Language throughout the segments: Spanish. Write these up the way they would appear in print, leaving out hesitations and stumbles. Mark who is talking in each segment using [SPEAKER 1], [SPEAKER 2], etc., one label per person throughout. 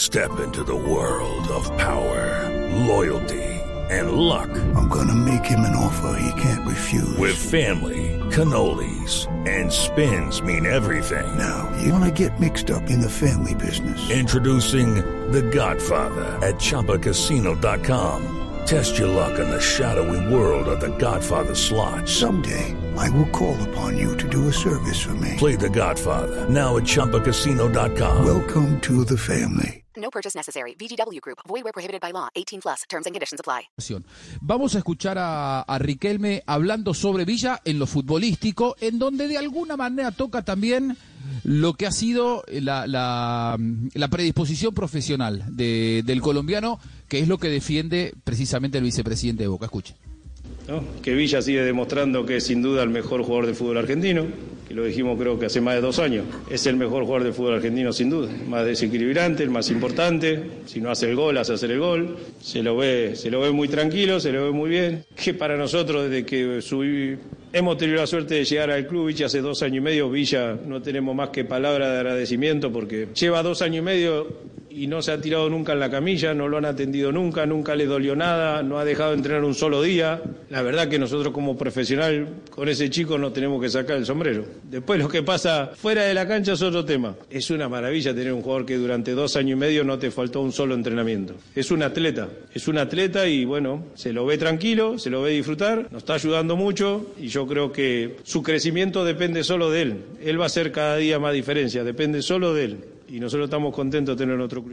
[SPEAKER 1] Step into the world of power, loyalty, and luck.
[SPEAKER 2] I'm gonna make him an offer he can't refuse.
[SPEAKER 1] With family, cannolis, and spins mean everything.
[SPEAKER 2] Now, you wanna get mixed up in the family business.
[SPEAKER 1] Introducing The Godfather at ChumbaCasino.com. Test your luck in the shadowy world of The Godfather slot.
[SPEAKER 2] Someday, I will call upon you to do a service for me.
[SPEAKER 1] Play The Godfather now at ChumbaCasino.com.
[SPEAKER 2] Welcome to the family.
[SPEAKER 3] No purchase necessary. VGW Group. Void where prohibited by law. 18+. Terms and conditions apply.
[SPEAKER 4] Vamos a escuchar a Riquelme hablando sobre Villa en lo futbolístico, en donde de alguna manera toca también lo que ha sido la predisposición profesional del colombiano, que es lo que defiende precisamente el vicepresidente de Boca. Escuche.
[SPEAKER 5] ¿No? Que Villa sigue demostrando que es sin duda el mejor jugador de fútbol argentino, que lo dijimos creo que hace más de 2 años. Es el mejor jugador de fútbol argentino sin duda, más desequilibrante, el más importante. Si no hace el gol, hace hacer el gol. Se lo ve muy tranquilo, se lo ve muy bien. Que para nosotros, desde que hemos tenido la suerte de llegar al club, Villa hace 2 años y medio, Villa no tenemos más que palabras de agradecimiento porque lleva 2 años y medio y no se ha tirado nunca en la camilla, no lo han atendido nunca le dolió nada, no ha dejado de entrenar un solo día. La verdad que nosotros como profesional con ese chico nos tenemos que sacar el sombrero. Después lo que pasa fuera de la cancha es otro tema. Es una maravilla tener un jugador que durante 2 años y medio no te faltó un solo entrenamiento. Es un atleta y bueno, se lo ve tranquilo, se lo ve disfrutar, nos está ayudando mucho y yo creo que su crecimiento depende solo de él. Él va a hacer cada día más diferencia, depende solo de él. Y nosotros estamos contentos de tener en otro club.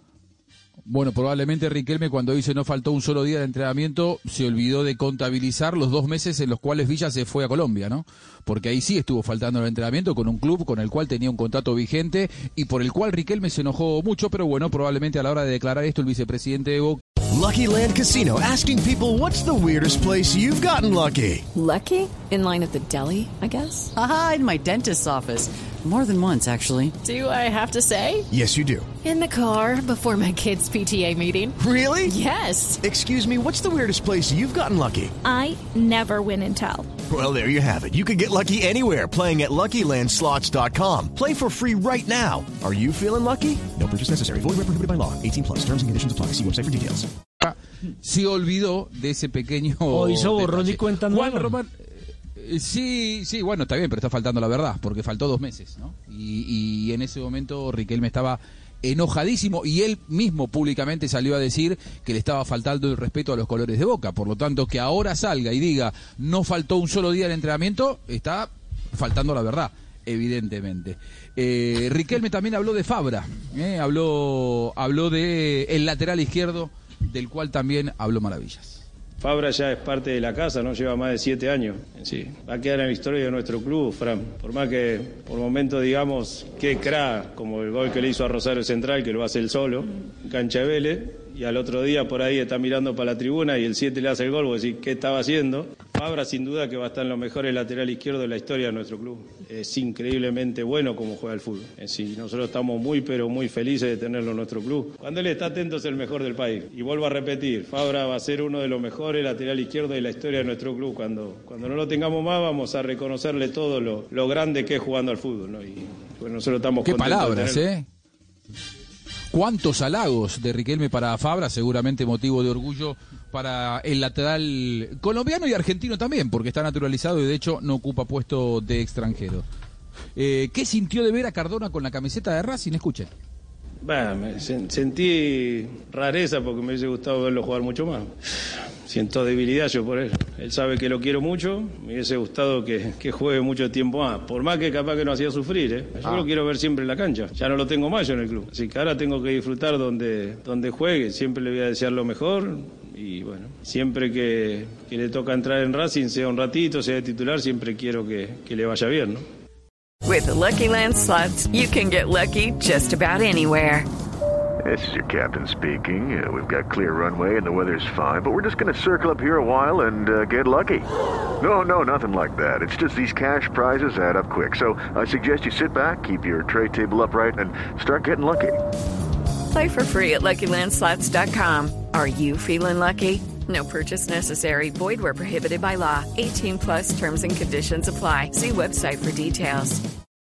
[SPEAKER 4] Bueno, probablemente Riquelme cuando dice no faltó un solo día de entrenamiento se olvidó de contabilizar los 2 meses en los cuales Villa se fue a Colombia, ¿no? Porque ahí sí estuvo faltando el entrenamiento con un club con el cual tenía un contrato vigente y por el cual Riquelme se enojó mucho, pero bueno, probablemente a la hora de declarar esto el vicepresidente de Boca.
[SPEAKER 6] Lucky Land Casino, asking people, what's the weirdest place you've gotten lucky?
[SPEAKER 7] Lucky? In line at the deli, I guess?
[SPEAKER 8] Aha, in my dentist's office. More than once, actually.
[SPEAKER 7] Do I have to say?
[SPEAKER 6] Yes, you do.
[SPEAKER 7] In the car before my kids' PTA meeting.
[SPEAKER 6] Really?
[SPEAKER 7] Yes.
[SPEAKER 6] Excuse me, what's the weirdest place you've gotten lucky?
[SPEAKER 9] I never win and tell.
[SPEAKER 6] Well, there you have it. You can get lucky anywhere, playing at LuckyLandSlots.com. Play for free right now. Are you feeling lucky? No purchase necessary. Void where prohibited by law. 18+. Terms and conditions apply. See website for details.
[SPEAKER 4] Se olvidó de ese pequeño...
[SPEAKER 10] O hizo borrón y cuenta nueva.
[SPEAKER 4] Juan Román... Sí, bueno, está bien, pero está faltando la verdad, porque faltó 2 meses, ¿no? Y en ese momento Riquelme estaba enojadísimo y él mismo públicamente salió a decir que le estaba faltando el respeto a los colores de Boca. Por lo tanto, que ahora salga y diga no faltó un solo día de entrenamiento, está faltando la verdad, evidentemente. Riquelme también habló de Fabra, habló de el lateral izquierdo, del cual también habló maravillas.
[SPEAKER 5] Fabra ya es parte de la casa, no lleva más de 7 años. Sí, va a quedar en la historia de nuestro club, Fran. Por más que por momentos digamos que crack, como el gol que le hizo a Rosario Central, que lo hace él solo, en cancha de Vélez, y al otro día por ahí está mirando para la tribuna y el 7 le hace el gol, vos decís, ¿qué estaba haciendo? Fabra sin duda que va a estar en los mejores lateral izquierdo de la historia de nuestro club. Es increíblemente bueno como juega el fútbol. Sí, nosotros estamos muy pero muy felices de tenerlo en nuestro club. Cuando él está atento es el mejor del país. Y vuelvo a repetir, Fabra va a ser uno de los mejores lateral izquierdo de la historia de nuestro club. Cuando no lo tengamos más vamos a reconocerle todo lo grande que es jugando al fútbol, ¿no? Y bueno, nosotros estamos
[SPEAKER 4] contentos. Qué palabras,
[SPEAKER 5] de tenerlo.
[SPEAKER 4] Cuántos halagos de Riquelme para Fabra, seguramente motivo de orgullo para el lateral colombiano y argentino también, porque está naturalizado y de hecho no ocupa puesto de extranjero. ¿Qué sintió de ver a Cardona con la camiseta de Racing? Escuchen.
[SPEAKER 5] Me sentí rareza porque me hubiese gustado verlo jugar mucho más. Siento debilidad yo por él. Él sabe que lo quiero mucho, me hubiese gustado que juegue mucho tiempo más. Por más que capaz que no hacía sufrir, Yo lo quiero ver siempre en la cancha. Ya no lo tengo más yo en el club. Así que ahora tengo que disfrutar donde juegue. Siempre le voy a desear lo mejor. Y bueno, siempre que le toca entrar en Racing, sea un ratito, sea de titular, siempre quiero que le vaya bien, ¿no?
[SPEAKER 11] With the Lucky Land Slots, you can get lucky just about anywhere.
[SPEAKER 12] This is your captain speaking. We've got clear runway and the weather's fine, but we're just going to circle up here a while and get lucky. No, nothing like that. It's just these cash prizes add up quick. So I suggest you sit back, keep your tray table upright, and start getting lucky.
[SPEAKER 11] Play for free at LuckyLandSlots.com. Are you feeling lucky? No purchase necessary. Void where prohibited by law. 18+ terms and conditions apply. See website for details.